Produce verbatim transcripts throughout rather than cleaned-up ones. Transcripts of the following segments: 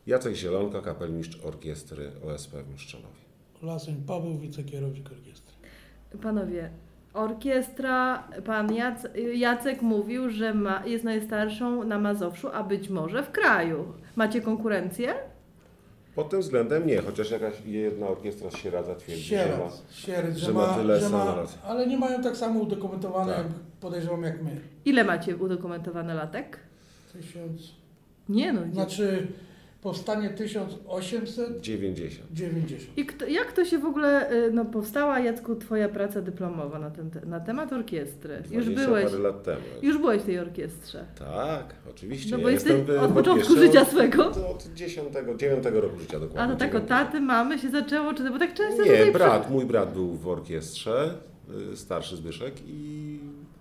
Jacek Zielonka, kapelmistrz orkiestry O S P w Mszczonowie. Laseń Paweł, wicekierownik orkiestry. Panowie, orkiestra, pan Jac, Jacek mówił, że ma, jest najstarszą na Mazowszu, a być może w kraju. Macie konkurencję? Pod tym względem nie, chociaż jakaś jedna orkiestra z Sieradza twierdzi, Sieradz, że ma, Sieradz, że ma tyle że ma, sonoracji. ale nie mają tak samo udokumentowane, Tak. jak podejrzewam, jak my. Ile macie udokumentowane latek? Tysiąc, Nie no. znaczy powstanie tysiąc osiemset dziewięćdziesiąt. dziewięćdziesiąt. I kto, jak to się w ogóle y, no, powstała, Jacku, twoja praca dyplomowa na, ten, te- na temat orkiestry? Już dwadzieścia byłeś, parę lat temu. już byłeś w tej orkiestrze. Tak, oczywiście. No bo ja jesteś jestem w- od w początku orkiestrze życia od- swego. Od, od dziesiątego, dziewiątego roku życia dokładnie. A to tak od dziewiątego. taty, mamy się zaczęło, czy bo tak często Nie, tutaj brat, mój brat był w orkiestrze, y, starszy Zbyszek i...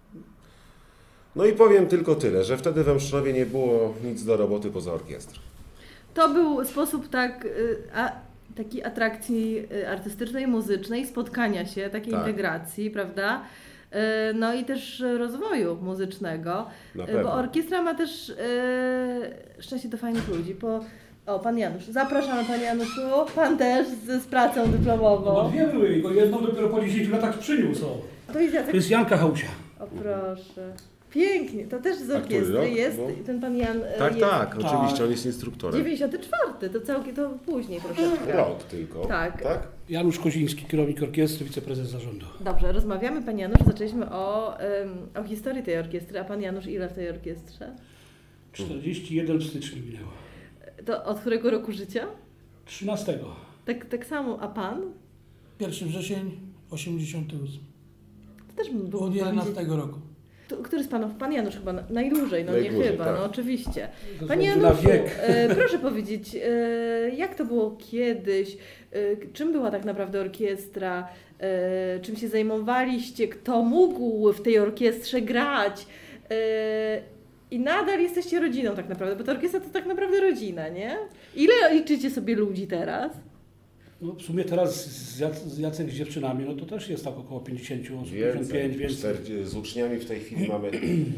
No i powiem tylko tyle, że wtedy we Mszczonowie nie było nic do roboty poza orkiestrą. To był sposób tak, y, a, takiej atrakcji y, artystycznej, muzycznej, spotkania się, takiej Tak. integracji, prawda? Y, No i też rozwoju muzycznego, Na Y, pewno. bo orkiestra ma też y, szczęście do fajnych ludzi. Po, o, pan Janusz, zapraszamy panie Januszu, pan też z, z pracą No dyplomową. dwie były, tylko jedną dopiero po dziesięciu latach przyniósł. O. To jest To Jacek. jest Janka Hałcia. O proszę. Pięknie, to też z A który orkiestry rok? jest, Bo- ten pan Jan y, Tak, jest tak, oczywiście, on jest instruktorem. dziewięćdziesiąty czwarty, to całkiem, to później troszeczkę. Rok tylko. Tak. tak? Janusz Koziński, kierownik orkiestry, wiceprezes zarządu. Dobrze, rozmawiamy, Panie Janusz, zaczęliśmy o, ym, o historii tej orkiestry, a Pan Janusz ile w tej orkiestrze? czterdzieści jeden stycznia minęło. To od którego roku życia? trzynastego. Tak, tak samo, a Pan? pierwszy września osiemdziesiąty ósmy. To też był Od jedenastego roku. To, który z Panów? Pan Janusz chyba na- najdłużej, no Najdłużej, nie chyba, tak. no oczywiście. Ze Panie względu na Januszu, wiek. e, proszę powiedzieć, e, jak to było kiedyś? E, czym była tak naprawdę orkiestra? E, czym się zajmowaliście? Kto mógł w tej orkiestrze grać? E, I nadal jesteście rodziną tak naprawdę, bo ta orkiestra to tak naprawdę rodzina, nie? Ile liczycie sobie ludzi teraz? No, w sumie teraz z, Jac- z Jacek z dziewczynami, no to też jest tak około pięćdziesiąt osób, pięćdziesiąt pięć, Więcej, więcej. czterdzieści z uczniami w tej chwili mamy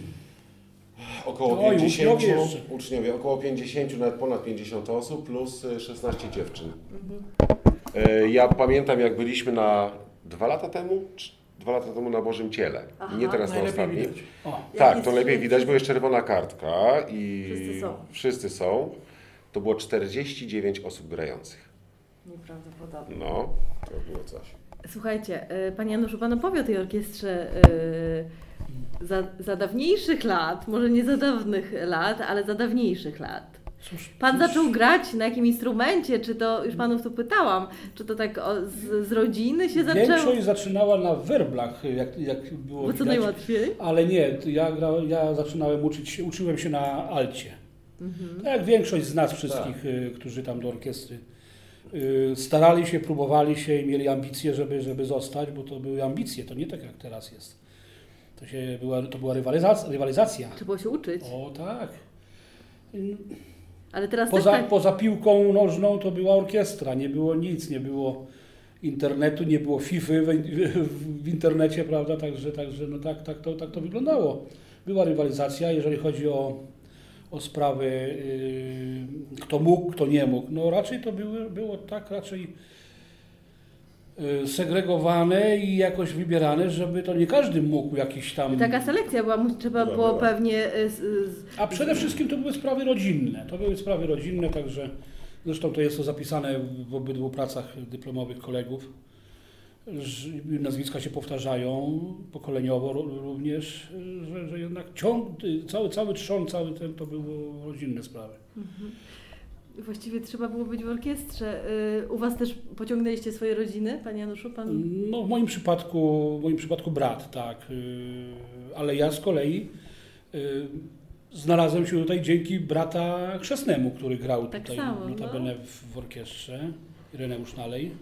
około Oj, pięćdziesiąt, uczniowie jeszcze. uczniowie, około pięćdziesiąt, nawet ponad pięćdziesiąt osób plus y, szesnaście dziewczyn. Mhm. E, Ja pamiętam, jak byliśmy na dwa lata temu, czy dwa lata temu na Bożym Ciele, Aha, nie teraz na najlepiej ostatnim. widać. O, Tak, jest to lepiej świetnie. widać, bo jest czerwona kartka i Wszyscy są. wszyscy są. To było czterdzieści dziewięć osób grających. Nieprawdopodobne. No, to było coś. Słuchajcie, y, Panie Januszu, Pan opowie o tej orkiestrze y, za, za dawniejszych lat, może nie za dawnych lat, ale za dawniejszych lat. cóż, Pan cóż, zaczął grać na jakim instrumencie? Czy to, już Panów tu pytałam, czy to tak o, z, z rodziny się zaczęło? Większość zaczynała na werblach, jak, jak było Bo co widać. najłatwiej? Ale nie, ja, gra, ja zaczynałem uczyć się, uczyłem się na alcie. Mhm. Tak jak większość z nas wszystkich, y, którzy tam do orkiestry y, starali się, próbowali się i mieli ambicje, żeby, żeby zostać, bo to były ambicje, to nie tak jak teraz jest. To, się była, to była rywalizacja. rywalizacja. Trzeba było się uczyć, O tak. Y, ale teraz Poza, też tak... poza piłką nożną to była orkiestra, nie było nic, nie było internetu, nie było FIFA w, w, w internecie, prawda, także, także no tak, tak, to, tak to wyglądało. Była rywalizacja, jeżeli chodzi o, o sprawy, yy, kto mógł, kto nie mógł. No raczej to były, było tak raczej yy, segregowane i jakoś wybierane, żeby to nie każdy mógł jakiś tam... Taka selekcja była, mu- trzeba Była, było była. pewnie... y, z, z, A przede wszystkim to były sprawy rodzinne. To były sprawy rodzinne, także zresztą to jest to zapisane w obydwu pracach dyplomowych kolegów. że Nazwiska się powtarzają pokoleniowo ró- również, że, że jednak ciąg, cały, cały trzon, cały ten to były rodzinne sprawy. Właściwie trzeba było być w orkiestrze. Y, U Was też pociągnęliście swoje rodziny, Panie Januszu? Pan... No w moim przypadku, w moim przypadku brat, tak, yy, ale ja z kolei yy, znalazłem się tutaj dzięki brata chrzestnemu, który grał Tak tutaj samo, notabene no. w, w orkiestrze, Ireneusz Nalej.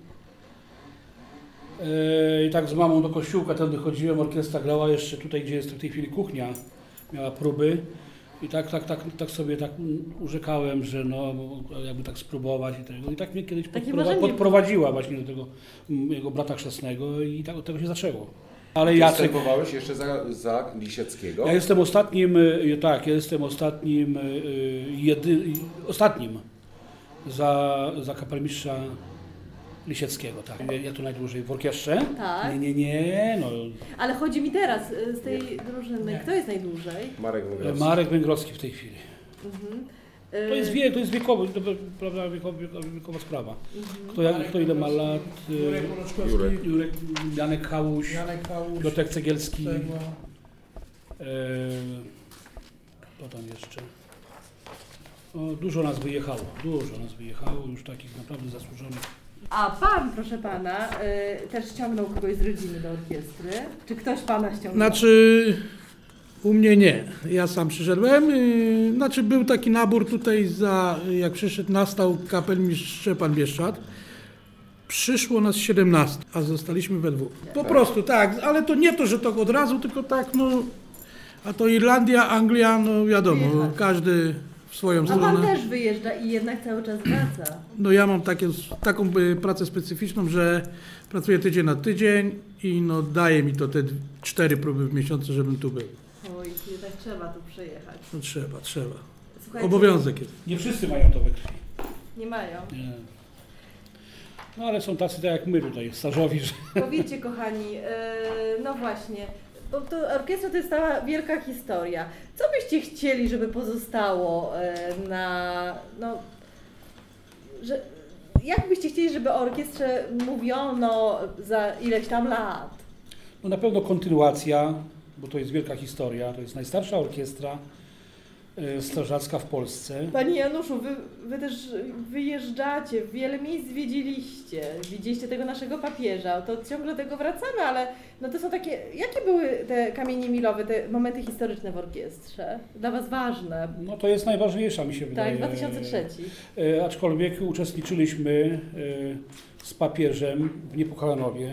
Yy, I tak z mamą do kościółka tędy chodziłem, orkiestra grała jeszcze tutaj, gdzie jest w tej chwili kuchnia, miała próby. I tak, tak, tak, tak sobie tak urzekałem, że no, jakby tak spróbować i tego. I tak mnie kiedyś Takie podprowa- marzenie podprowadziła właśnie do tego mm, jego brata chrzestnego i tak od tego się zaczęło. Ale Ty Jacek, wstępowałeś jeszcze za, za Lisieckiego? ja jestem ostatnim, y, tak, ja jestem ostatnim, y, jedy, ostatnim za, za kapelmistrza Lisieckiego, tak. Ja tu najdłużej w orkiestrze. Tak. Nie, nie, nie, no. Ale chodzi mi teraz y, z tej drużyny, Nie. kto jest najdłużej? Marek Węgrowski. Marek Węgrowski w tej chwili. Mhm. To jest wiek, to jest wiekowy, to prawda, wiekowa, wiekowa sprawa. Kto, jak, kto ile ma lat? Jurek y, Mroczkowski, Jurek. Jurek, Janek Hałuś, Janek Hałuś, Piotrek Cegielski. Cegła. E, kto tam jeszcze? O, dużo nas wyjechało, dużo nas wyjechało, już takich naprawdę zasłużonych. A pan, proszę pana, y, też ściągnął kogoś z rodziny do orkiestry? Czy ktoś pana ściągnął? Znaczy, u mnie nie. Ja sam przyszedłem. Yy, znaczy, był taki nabór tutaj, za, jak przyszedł, nastał kapelmistrz Szczepan Bieszczad. Przyszło nas siedemnastu, a zostaliśmy we dwóch. Po prostu tak, ale to nie to, że to od razu, tylko tak, no. A to Irlandia, Anglia, no wiadomo, Wyjechać. każdy w swoją A pan stronę. też wyjeżdża i jednak cały czas wraca. No ja mam takie, taką y, pracę specyficzną, że pracuję tydzień na tydzień i no daje mi to te d- cztery próby w miesiącu, żebym tu był. Oj, jednak trzeba tu przyjechać. No trzeba, trzeba. Słuchajcie, Obowiązek jest. Nie wszyscy mają to we krwi. Nie mają. Nie. No ale są tacy tak jak my tutaj, stażowi, że Powiedzcie, kochani, yy, no właśnie, bo to orkiestra to jest cała wielka historia. Co byście chcieli, żeby pozostało yy, na, no, że, jak byście chcieli, żeby o orkiestrze mówiono za ileś tam lat? no na pewno kontynuacja, bo to jest wielka historia, to jest najstarsza orkiestra e, strażacka w Polsce. Panie Januszu, wy, wy też wyjeżdżacie, wiele miejsc zwiedziliście, widzieliście tego naszego papieża, to ciągle do tego wracamy, ale no to są takie, jakie były te kamienie milowe, te momenty historyczne w orkiestrze? Dla Was ważne? No to jest najważniejsza, mi się wydaje. Tak, dwa tysiące trzeci. E, aczkolwiek uczestniczyliśmy e, z papieżem w Niepokalanowie.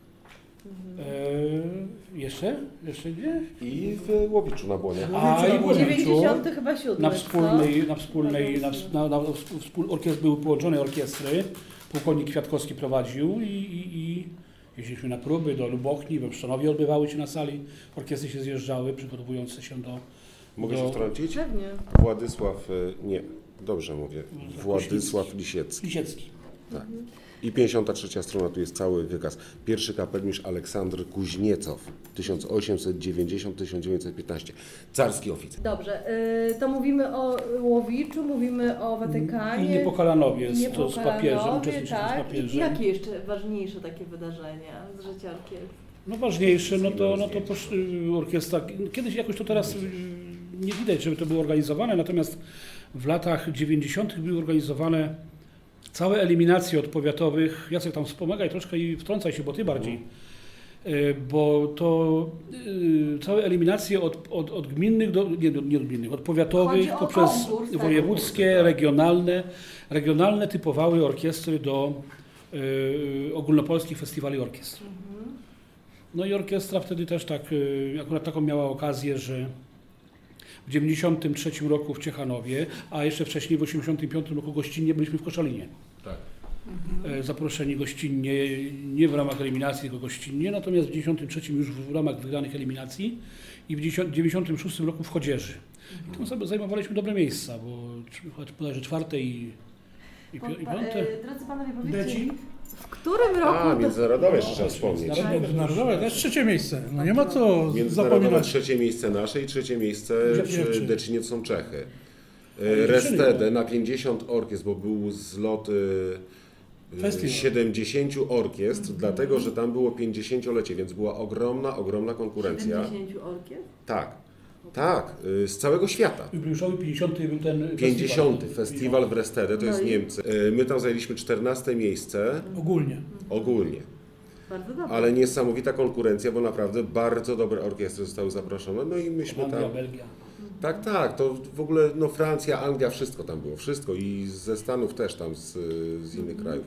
E, jeszcze? Jeszcze nie? I w Łowiczu na Błonie. A, i w Łowiczu. dziewięćdziesiąty chyba siódmy, Na co? wspólnej, na wspólnej, na, na, na, wspól, orkiestr, były połączone orkiestry, pułkownik Kwiatkowski prowadził i, i, i jeździliśmy na próby do Lubochni, we Pszczonowie odbywały się na sali, orkiestry się zjeżdżały, przygotowujące się do... Mogę do się wtrącić? Pewnie. Władysław, y, nie, dobrze mówię, Władysław Lisiecki. Lisiecki. Tak. I pięćdziesiąta trzecia strona, tu jest cały wykaz. Pierwszy kapelmistrz Aleksandr Kuźniecow, tysiąc osiemset dziewięćdziesiąty do tysiąc dziewięćset piętnastego. Carski oficer. Dobrze, y, to mówimy o Łowiczu, mówimy o Watykanie. I Niepokalanowie z, to z papieżem, Niepokalanowie, uczestniczyliśmy tak. z papieżem. I jakie jeszcze ważniejsze takie wydarzenia z życia orkiestry? No ważniejsze, no to, no to posz, y, orkiestra, kiedyś jakoś to teraz y, nie widać, żeby to było organizowane, natomiast w latach dziewięćdziesiątych były organizowane całe eliminacje od powiatowych. Jacek tam wspomagaj troszkę i wtrącaj się, bo Ty bardziej. Y, Bo to y, całe eliminacje od, od, od gminnych, do, nie, nie od gminnych, od powiatowych Chodzi o poprzez konkurs, tak? wojewódzkie, regionalne. Regionalne typowały orkiestry do y, ogólnopolskich festiwali orkiestr. No i orkiestra wtedy też tak, y, akurat taką miała okazję, że w dziewięćdziesiątym trzecim roku w Ciechanowie, a jeszcze wcześniej w osiemdziesiątym piątym roku gościnnie byliśmy w Koszalinie. Tak. E, Zaproszeni gościnnie, nie w ramach eliminacji, tylko gościnnie, natomiast w dziewięćdziesiątym trzecim już w ramach wygranych eliminacji i w dziewięćdziesiątym szóstym roku w Chodzieży. I tam sobie zajmowaliśmy dobre miejsca, bo bodajże czwarte i, i, pi- i Pa- piąte. e, Drodzy panowie, powiedzcie, Deci? w którym roku... A, międzynarodowe jeszcze trzeba wspomnieć. Międzynarodowe, to jest trzecie miejsce. No nie ma co Międzynarodowe zapominać. trzecie miejsce nasze i trzecie miejsce Pierwsze. przy Deczynie są Czechy. E, dziewczyny, Restede na pięćdziesiąt orkiestr, bo był zlot e, Festiwal. siedemdziesięciu orkiestr, dlatego że tam było pięćdziesięciolecie, więc była ogromna, ogromna konkurencja. siedemdziesięciu orkiestr? Tak, tak, y, z całego świata. Jubileuszowy pięćdziesiąty był ten pięćdziesiąty festiwal. festiwal w Restede, to No jest i- Niemcy. Y, My tam zajęliśmy czternaste miejsce Ogólnie. ogólnie, Bardzo dobrze. ale niesamowita konkurencja, bo naprawdę bardzo dobre orkiestry zostały zaproszone. No i myśmy Holandia, tam. Belgia. Tak, tak, to w ogóle no Francja, Anglia, wszystko tam było, wszystko i ze Stanów też tam, z, z innych krajów.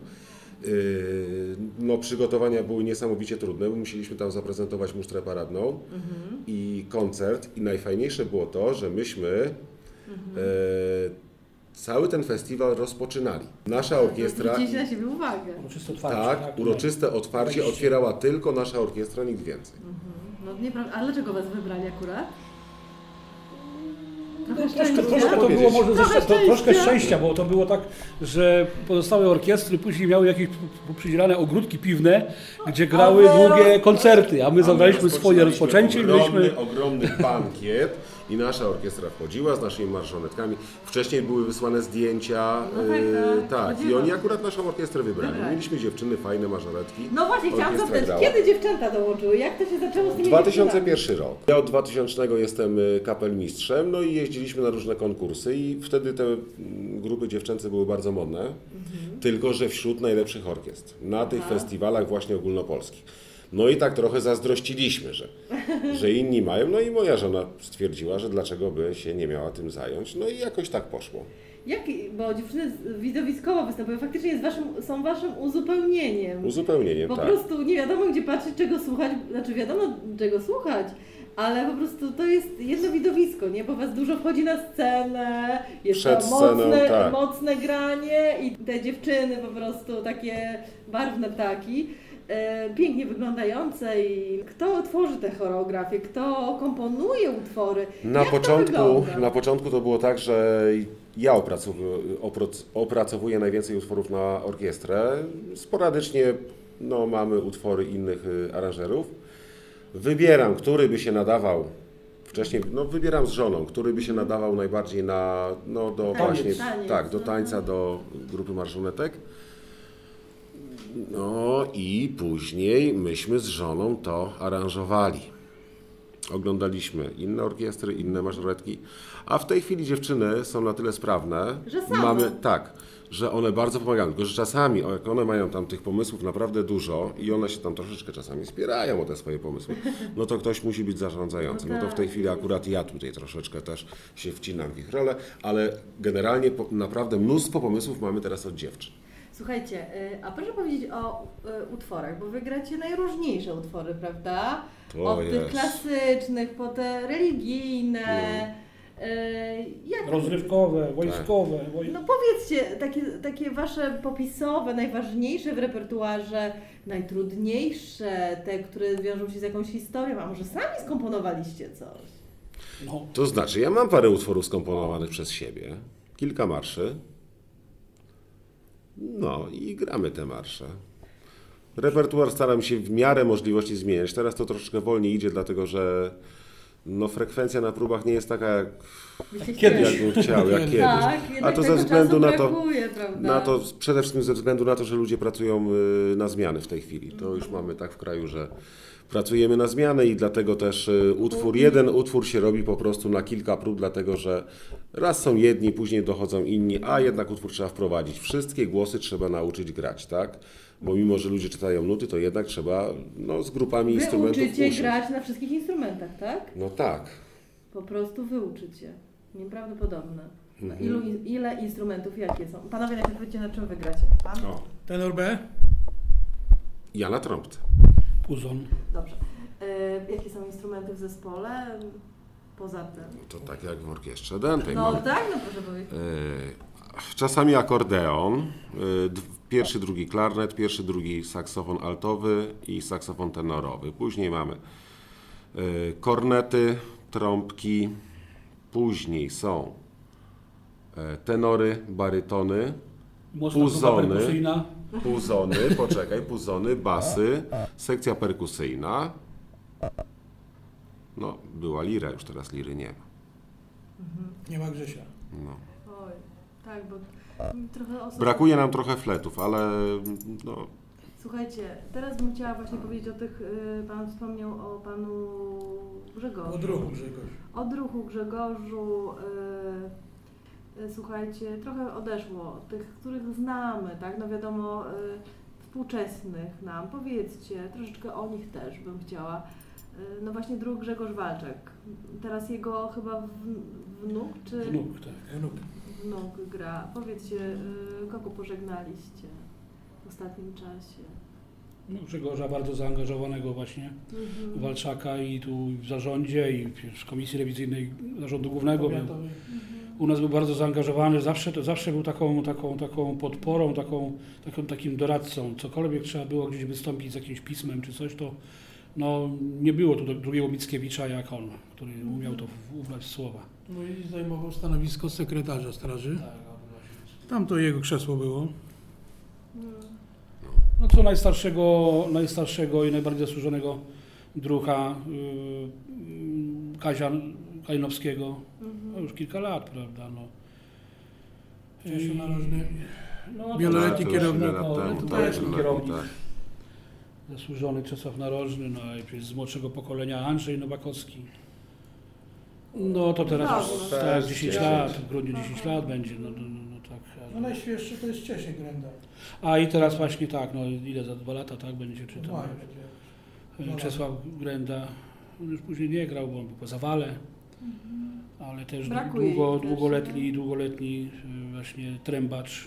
Yy, No przygotowania były niesamowicie trudne, bo musieliśmy tam zaprezentować musztrę paradną i koncert i najfajniejsze było to, że myśmy e, cały ten festiwal rozpoczynali. Nasza orkiestra, Zwróciliście na siebie uwagę. Uroczyste otwarcie. tak, uroczyste otwarcie Wejście. otwierała tylko nasza orkiestra, nikt więcej. No nieprawda. A dlaczego was wybrali akurat? Trochę Troszkę, szczęścia. troszkę to było może Trochę ze, to, troszkę szczęścia. szczęścia, bo to było tak, że pozostałe orkiestry później miały jakieś przydzielane ogródki piwne, gdzie grały A wy długie roz- koncerty, a my zagraliśmy swoje rozpoczęcie i ogromny, byliśmy... ogromny bankiet i nasza orkiestra wchodziła z naszymi marszonetkami. Wcześniej były wysłane zdjęcia, No tak, yy, tak. tak i Chodziłam. oni akurat naszą orkiestrę wybrali. Wybrali. Mieliśmy dziewczyny, fajne marszoretki. No właśnie, chciałam Orkiestra zapytać, grała. kiedy dziewczęta dołączyły? Jak to się zaczęło z tymi dwa tysiące dziewczynami? pierwszy rok. Ja od dwutysięcznego jestem y, kapelmistrzem, no i jeździliśmy na różne konkursy i wtedy te mm, grupy dziewczęce były bardzo modne, Mhm. tylko że wśród najlepszych orkiestr, na tych Aha. festiwalach właśnie ogólnopolskich. No i tak trochę zazdrościliśmy, że, że inni mają, no i moja żona stwierdziła, że dlaczego by się nie miała tym zająć, no i jakoś tak poszło. Jak, bo dziewczyny z- widowiskowo występują, faktycznie jest waszym, są waszym uzupełnieniem. Uzupełnieniem, Po tak. prostu nie wiadomo gdzie patrzeć, czego słuchać, znaczy wiadomo czego słuchać, ale po prostu to jest jedno widowisko, nie? Bo was dużo wchodzi na scenę, jest Przed to sceną, mocne, tak. mocne granie i te dziewczyny po prostu takie barwne ptaki, e, pięknie wyglądające i kto tworzy te choreografie, kto komponuje utwory, Na jak to początku, wygląda? na początku to było tak, że ja opracowuję, oprac- opracowuję najwięcej utworów na orkiestrę. Sporadycznie no, mamy utwory innych y, aranżerów. Wybieram, który by się nadawał, wcześniej no, wybieram z żoną, który by się nadawał najbardziej na, no, do Taniec, właśnie, taniec, tak, do aha. tańca, do grupy marszonetek. No i później myśmy z żoną to aranżowali. Oglądaliśmy inne orkiestry, inne marszoretki, a w tej chwili dziewczyny są na tyle sprawne, Że same. mamy tak, że one bardzo pomagają, tylko że czasami, o, jak one mają tam tych pomysłów naprawdę dużo i one się tam troszeczkę czasami spierają o te swoje pomysły, no to ktoś musi być zarządzającym. No to w tej chwili akurat ja tutaj troszeczkę też się wcinam w ich rolę, ale generalnie po, naprawdę mnóstwo pomysłów mamy teraz od dziewczyn. Słuchajcie, y, a proszę powiedzieć o y, utworach, bo wy gracie najróżniejsze utwory, prawda? To Od tych jest. klasycznych, po te religijne. Y, jak... Rozrywkowe, wojskowe. Woj... No powiedzcie, takie, takie wasze popisowe, najważniejsze w repertuarze, najtrudniejsze, te, które wiążą się z jakąś historią, a może sami skomponowaliście coś? No. To znaczy, ja mam parę utworów skomponowanych przez siebie, kilka marszy, no i gramy te marsze. Repertuar staram się w miarę możliwości zmieniać. Teraz to troszeczkę wolniej idzie, dlatego że no, frekwencja na próbach nie jest taka, jak, Byście Kiedyś. chcieli. jakbym chciał, jak kiedyś. Tak, A jednak to ze tego względu czasu na to, brakuje, prawda? na to, przede wszystkim ze względu na to, że ludzie pracują y, na zmiany w tej chwili. To już mamy tak w kraju, że pracujemy na zmianę i dlatego też y, utwór, jeden utwór się robi po prostu na kilka prób, dlatego że raz są jedni, później dochodzą inni, a jednak utwór trzeba wprowadzić. Wszystkie głosy trzeba nauczyć grać, tak? Bo mimo, że ludzie czytają nuty, to jednak trzeba no, z grupami Wy instrumentów uczycie usiąść. grać na wszystkich instrumentach, tak? No tak. Po prostu wy uczycie. Nieprawdopodobne. No, Mhm. ilu, ile instrumentów, jakie są? Panowie, najpierw powiedzcie, na czym wy gracie. Pan? O, Tenor B? ja na trąbce. Puzon. Dobrze. E, jakie są instrumenty w zespole? Poza tym. To tak jak w orkiestrze dętej. No mamy. tak, no proszę powiedzieć. E, Czasami akordeon, e, d- pierwszy, drugi klarnet, pierwszy, drugi saksofon altowy i saksofon tenorowy. Później mamy e, kornety, trąbki, później są e, tenory, barytony, Mocna grupa Puzony. perkusyjna. puzony, poczekaj, puzony, basy, sekcja perkusyjna. No, była lira, już teraz liry nie ma. Nie ma Grzesia. No. Oj, tak, bo trochę osób... Brakuje nam trochę fletów, ale no, Słuchajcie, teraz bym chciała właśnie powiedzieć o tych, y, pan wspomniał o panu Grzegorzu. Od ruchu Grzegorz. Odruchu Grzegorzu. Y, y, słuchajcie, trochę odeszło od tych, których znamy, tak? No wiadomo, y, współczesnych nam. Powiedzcie, troszeczkę o nich też bym chciała. Y, no właśnie druh Grzegorz Walczek. Teraz jego chyba w, wnuk, czy Wnuk, tak. Wnuk. wnuk gra. Powiedzcie, y, kogo pożegnaliście w ostatnim czasie? No, Grzegorza bardzo zaangażowanego właśnie, Mhm. Walczaka i tu w zarządzie i w Komisji Rewizyjnej Zarządu Głównego. Był. Powiatowy. U nas był bardzo zaangażowany, zawsze, to zawsze był taką, taką, taką podporą, taką, taką, takim doradcą. Cokolwiek trzeba było gdzieś wystąpić z jakimś pismem czy coś, to no, nie było tu drugiego Mickiewicza jak on, który umiał to ubrać w słowa. No i zajmował stanowisko sekretarza straży. Tak, Tam to jego krzesło było. no co najstarszego, najstarszego i najbardziej zasłużonego druha yy, Kazia Kalinowskiego, no już kilka lat, prawda, no. Czesio Narożny. No, Wieloletni to- kierownik. Wiele lat no, temu, to tak, jest tak, kierownik. tak. Zasłużony Czesław Narożny, no i przecież z młodszego pokolenia Andrzej Nowakowski. No to teraz Brawo, już no. tak, Też dziesięć dziesięć. lat, w grudniu dziesięć lat będzie, no, no, no, no tak. No najświeższy to jest Czesiek Grenda. A i teraz właśnie tak, no ile za dwa lata, tak, będzie czy tam Dwa, e, Czesław Grenda, on już później nie grał, bo on był po zawale, ale też Brakuje długo, ich też, długoletni, no. długoletni e, właśnie trębacz.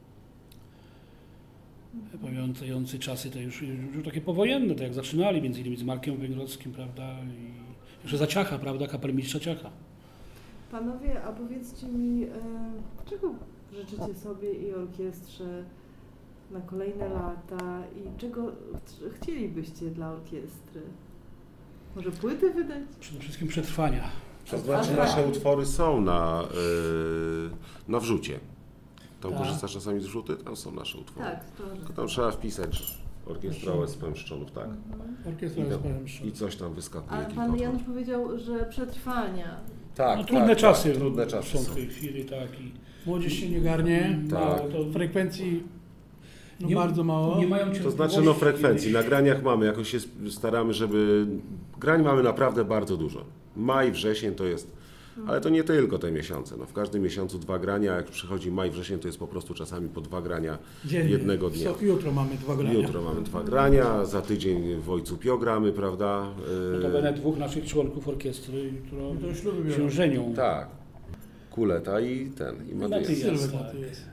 Pamiętający czasy te już, już takie powojenne, tak jak zaczynali, między innymi z Markiem Węgrowskim, prawda, i jeszcze za Ciacha, prawda, kapelmistrza Ciacha. Panowie, a powiedzcie mi, e, czego życzycie sobie i orkiestrze na kolejne lata i czego ch- chcielibyście dla orkiestry? Może płyty wydać? Przede wszystkim przetrwania. To znaczy nasze utwory są na, yy, na wrzucie. Tam Tak. korzystasz czasami z wrzuty, tam są nasze utwory. Tak, to Tylko tam trzeba wpisać orkiestra O S P Mszczonów, tak. Orkiestra I, jest tam, powiem I coś tam wyskakuje. A kilka pan utworów. Janusz powiedział, że przetrwania. Tak, No, trudne tak, czasy, tak, trudne czasy są są. w tej chwili, tak. I Młodzież się nie garnie. Tak. no, to Frekwencji no nie- bardzo mało. Nie mają To cierpliwości. znaczy no frekwencji, na graniach mamy, jakoś się staramy, żeby... Grań mamy naprawdę bardzo dużo. Maj, wrzesień to jest... Ale to nie tylko te miesiące. No, w każdym miesiącu dwa grania, jak przychodzi maj, wrzesień, to jest po prostu czasami po dwa grania Dziennie. jednego dnia. So, jutro mamy dwa grania. Jutro mamy dwa grania, za tydzień w Ojcu Pio gramy, prawda? Yy, Notabene dwóch naszych członków orkiestry jutro No to śluby się biorą. żenią. Tak. Kuleta i ten, i Matyjas. Matyjas. Sylwek tak. na to jest.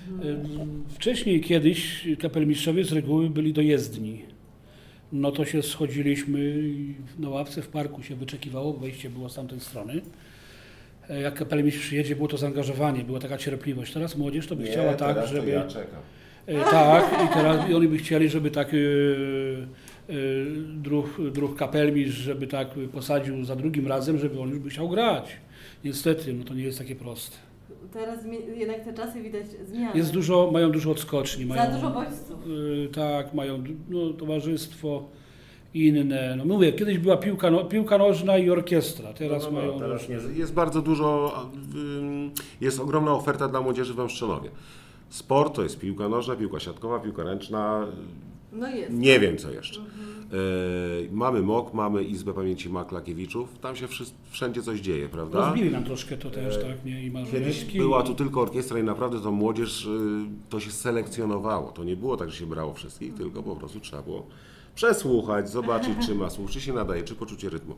Ym, Wcześniej kiedyś kapelmistrzowie z reguły byli dojezdni. No to się schodziliśmy i na ławce w parku się wyczekiwało, bo wejście było z tamtej strony. E, Jak kapelmistrz przyjedzie, było to zaangażowanie, była taka cierpliwość. Teraz młodzież to by chciała tak, teraz to żeby... ja czekam. E, tak, i teraz i oni by chcieli, żeby tak e, e, druh, druh kapelmistrz, żeby tak posadził za drugim razem, żeby on już by chciał grać. Niestety, no to nie jest takie proste. Teraz zmi- jednak te czasy widać zmiany. Jest dużo, mają dużo odskoczni. Za Mają, dużo bodźców. y, tak, mają no, towarzystwo inne. No mówię, kiedyś była piłka, no, piłka nożna i orkiestra, teraz No, no, mają... no, teraz nie, jest bardzo dużo, ym, jest ogromna oferta dla młodzieży w Mszczonowie. Sport to jest piłka nożna, piłka siatkowa, piłka ręczna, No jest. nie wiem co jeszcze. Yy, mamy M O K, mamy Izbę Pamięci Maklakiewiczów, tam się wszy- wszędzie coś dzieje, prawda? Rozbili nam troszkę to też, tak, nie? I Kiedyś Marzolewski, była tu tylko orkiestra i naprawdę to młodzież, y, to się selekcjonowało. To nie było tak, że się brało wszystkich, tylko po prostu trzeba było przesłuchać, zobaczyć, czy ma słuch, czy się nadaje, czy poczucie rytmu.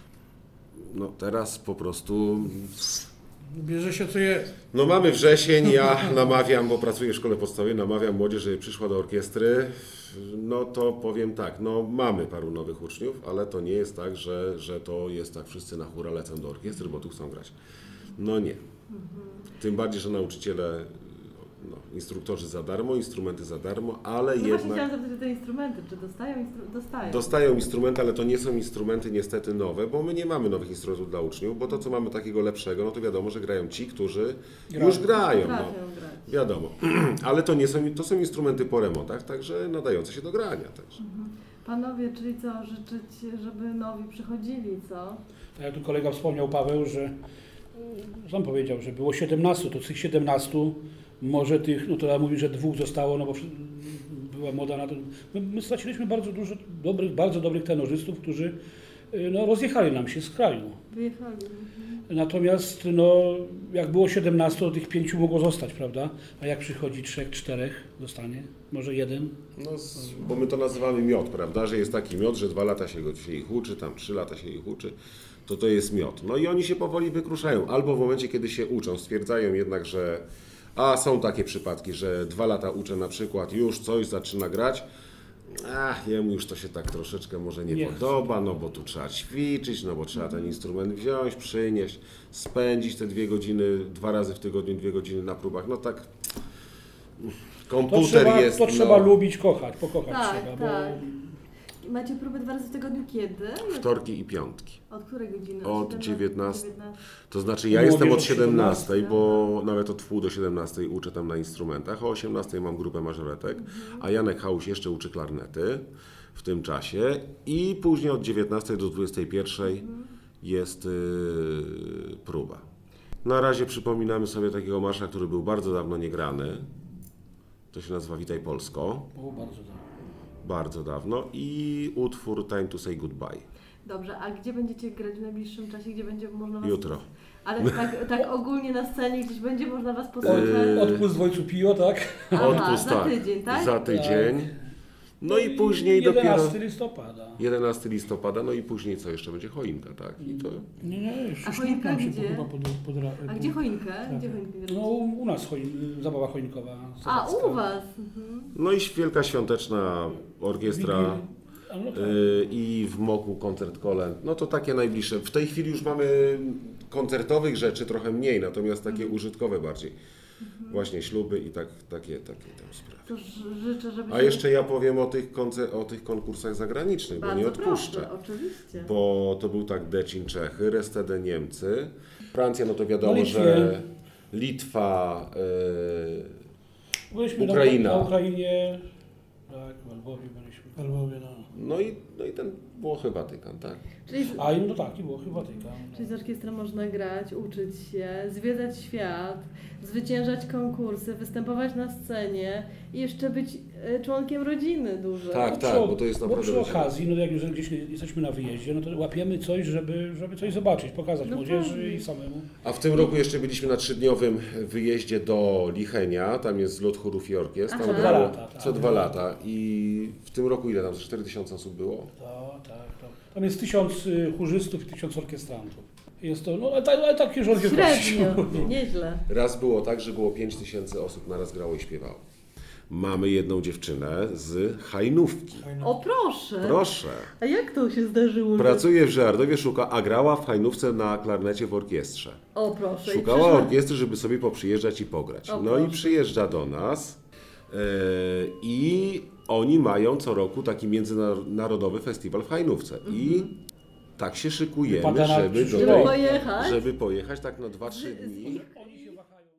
No teraz po prostu... Bierze się co jest. No mamy wrzesień, ja namawiam, bo pracuję w szkole podstawowej, namawiam młodzież, żeby przyszła do orkiestry. No to powiem tak, no mamy paru nowych uczniów, ale to nie jest tak, że, że to jest tak, wszyscy na hura lecą do orkiestry, bo tu chcą grać. No nie. Tym bardziej, że nauczyciele, no, instruktorzy za darmo, instrumenty za darmo, ale No właśnie jednak chciałam zapytać o te instrumenty. Czy dostają? Instru- dostają. dostają instrumenty, ale to nie są instrumenty niestety nowe, bo my nie mamy nowych instrumentów dla uczniów, bo to, co mamy takiego lepszego, no to wiadomo, że grają ci, którzy Grają. już grają. No. Potrafią grać. Wiadomo, ale to nie są, to są instrumenty po remontach, także nadające się do grania. Także. Panowie, czyli co, życzyć, żeby nowi przychodzili, co? Tak jak tu kolega wspomniał, Paweł, że y, sam powiedział, że było siedemnastu, to z tych siedemnastu może tych, no to ja mówię, że dwóch zostało, no bo przy- była moda na to. My, my straciliśmy bardzo dużo dobrych, bardzo dobrych tenorzystów, którzy y, no, rozjechali nam się z kraju. Wyjechali. Natomiast no, jak było siedemnastu, to tych pięciu mogło zostać, prawda? A jak przychodzi trzech, czterech, zostanie, może jeden. No, z, bo my to nazywamy miod, prawda, że jest taki miod, że dwa lata się, go, się ich uczy, tam trzy lata się ich uczy, to to jest miod. No i oni się powoli wykruszają, albo w momencie, kiedy się uczą, stwierdzają jednak, że a są takie przypadki, że dwa lata uczę na przykład, już coś zaczyna grać, ach, jemu już to się tak troszeczkę może nie, Nie podoba, no bo tu trzeba ćwiczyć, no bo trzeba ten instrument wziąć, przynieść, spędzić te dwie godziny, dwa razy w tygodniu, dwie godziny na próbach, no tak To komputer trzeba, jest, to no, trzeba lubić, kochać, pokochać Tak, trzeba. tak. Macie próby dwa razy w tygodniu kiedy? Wtorki i piątki. Od której godziny? Od dziewiętnastej. dziewiętnastej. To znaczy ja Młodzież jestem od od siedemnastej, siedemnastej. bo nawet od wpół do siedemnastej uczę tam na instrumentach. O osiemnastej mam grupę mażoretek, a Janek Hałuś jeszcze uczy klarnety w tym czasie. I później od dziewiętnastej do dwudziestej pierwszej jest yy, próba. Na razie przypominamy sobie takiego marsza, który był bardzo dawno niegrany. To się nazywa Witaj Polsko. O, bardzo dobrze. Bardzo dawno. I utwór Time to Say Goodbye. Dobrze, a gdzie będziecie grać w najbliższym czasie? Gdzie będzie można was... Jutro. Ale tak, tak ogólnie na scenie gdzieś będzie można was posłuchać? Yy, Odpust w Ojcu Pio, tak? Aha, Odpust, za tak. tydzień, tak? Za tydzień. No i później jedenastego dopiero listopada. jedenastego listopada, no i później co jeszcze będzie choinka, tak? I to Nie, nie, jeszcze A sztuk choinka nam się gdzie? chyba pod, pod, A gdzie choinkę? Gdzie choinkę No gracie? u nas choin, zabawa choinkowa. A, sowiecka. u was? Mhm. no i wielka świąteczna orkiestra Wigil- A, no tak. y, i w Moku koncert kolęd. No to takie najbliższe. W tej chwili już mamy koncertowych rzeczy trochę mniej, natomiast takie użytkowe bardziej. Właśnie śluby i tak, takie, takie tam sprawy. To ż- życzę, żeby A jeszcze ja powiem o tych, koncer- o tych konkursach zagranicznych, bo Bardzo nie odpuszczę. proszę, oczywiście. Bo to był tak Decin Czechy, Restede Niemcy, Francja, no to wiadomo, No Litwie. że Litwa, Byliśmy Ukraina. Na, na Ukrainie, tak, w Lwowie byliśmy. w Lwowie, no. yy, no, i, no i ten Włochy, Watykan, tak. Czyli, z- A i no tak, i było chyba Watykan. czyli z orkiestrą można grać, uczyć się, zwiedzać świat, zwyciężać konkursy, występować na scenie i jeszcze być e, członkiem rodziny dużej. Tak, No tak, przy- bo to jest Bo naprawdę przy ważne. okazji, no jak już gdzieś jesteśmy na wyjeździe, no to łapiemy coś, żeby, żeby coś zobaczyć, pokazać No młodzieży pewnie. i samemu. A w tym roku jeszcze byliśmy na trzydniowym wyjeździe do Lichenia, tam jest zlot chórów i orkiestr, tam Aha. grało Dwa lata, tak. co dwa lata i w tym roku ile tam, cztery tysiące osób było? To, tak, to. Tam jest tysiąc y, chórzystów i tysiąc orkiestrantów. Jest to, no ale, ta, ale takie rząd wielkości. Średnio, nieźle. Raz było tak, że było pięć tysięcy osób naraz grało i śpiewało. Mamy jedną dziewczynę z Hajnówki. O proszę! Proszę. A jak to się zdarzyło? że- Pracuje w Żardowie, szuka, a grała w Hajnówce na klarnecie w orkiestrze. O proszę. i Szukała przyszła- orkiestry, żeby sobie poprzyjeżdżać i pograć. O, No i proszę. przyjeżdża do nas yy, i oni mają co roku taki międzynarodowy festiwal w Hajnówce. I tak się szykujemy, Wypada na żeby, do przyszły Żeby tej, pojechać? żeby pojechać tak na dwa trzy dni. Oni